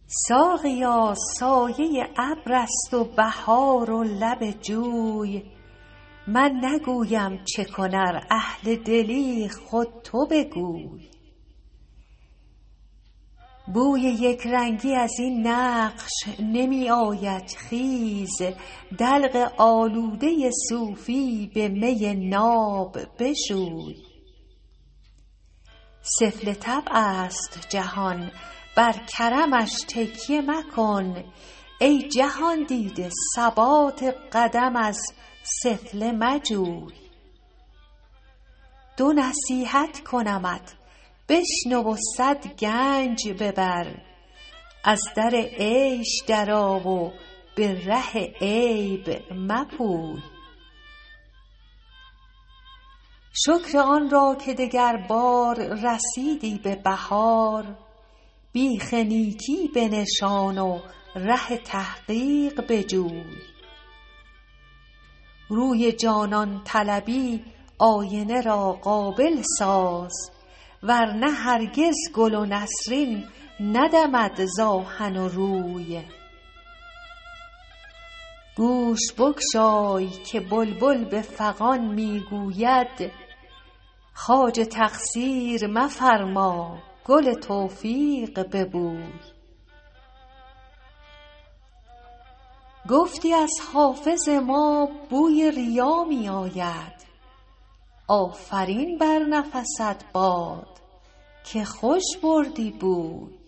ساقیا سایه ابر است و بهار و لب جوی، من نگویم چه کن ار اهل دلی خود تو بگوی. بوی یک رنگی از این نقش نمی آید، خیز دلق آلوده صوفی به می ناب بشوی. سفله طبع است جهان بر کرمش تکیه مکن، ای جهان دیده ثبات قدم از سفله مجوی. دو نصیحت کنمت بشنو و صد گنج ببر، از در عیش درآ و به ره عیب مپوی. شکر آن را که دگر بار رسیدی به بهار، بیخ نیکی بنشان و ره تحقیق بجوی. روی جانان طلبی آینه را قابل ساز، ورنه هرگز گل و نسرین ندمد ز آهن و روی. گوش بگشای که بلبل به فغان می گوید، خواجه تقصیر مفرما گل توفیق ببوی. گفتی از حافظ ما بوی ریا می آید، آفرین بر نفست باد که خوش بردی بوی.